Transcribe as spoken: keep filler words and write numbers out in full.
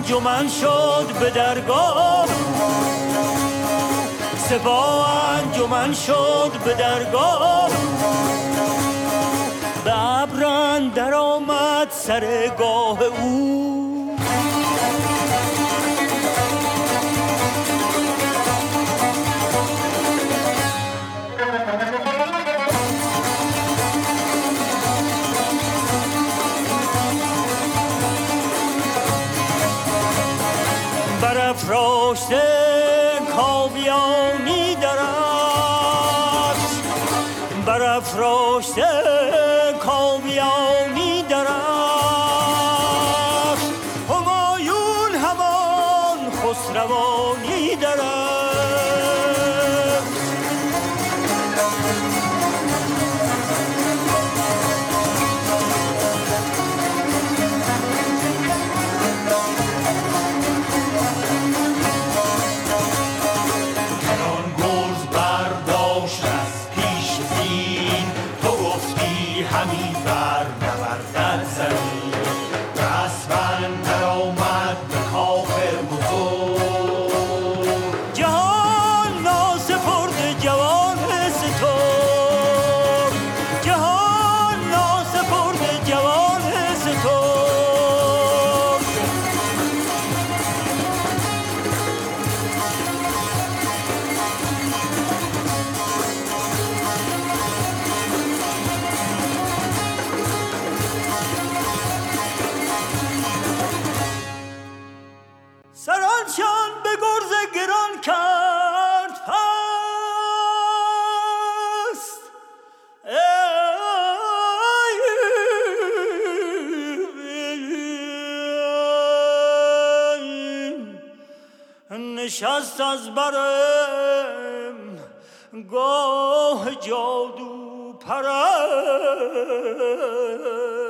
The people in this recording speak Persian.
انجمن شد به درگاه، سپاه انجمن شد به درگاه، به ابر اندر آمد سرگاه او. برافراشته کاویانی درفش، برافراشته کاویانی درفش، همایون همان خسروانی درفش. نشست از برم گاه جادو پرست،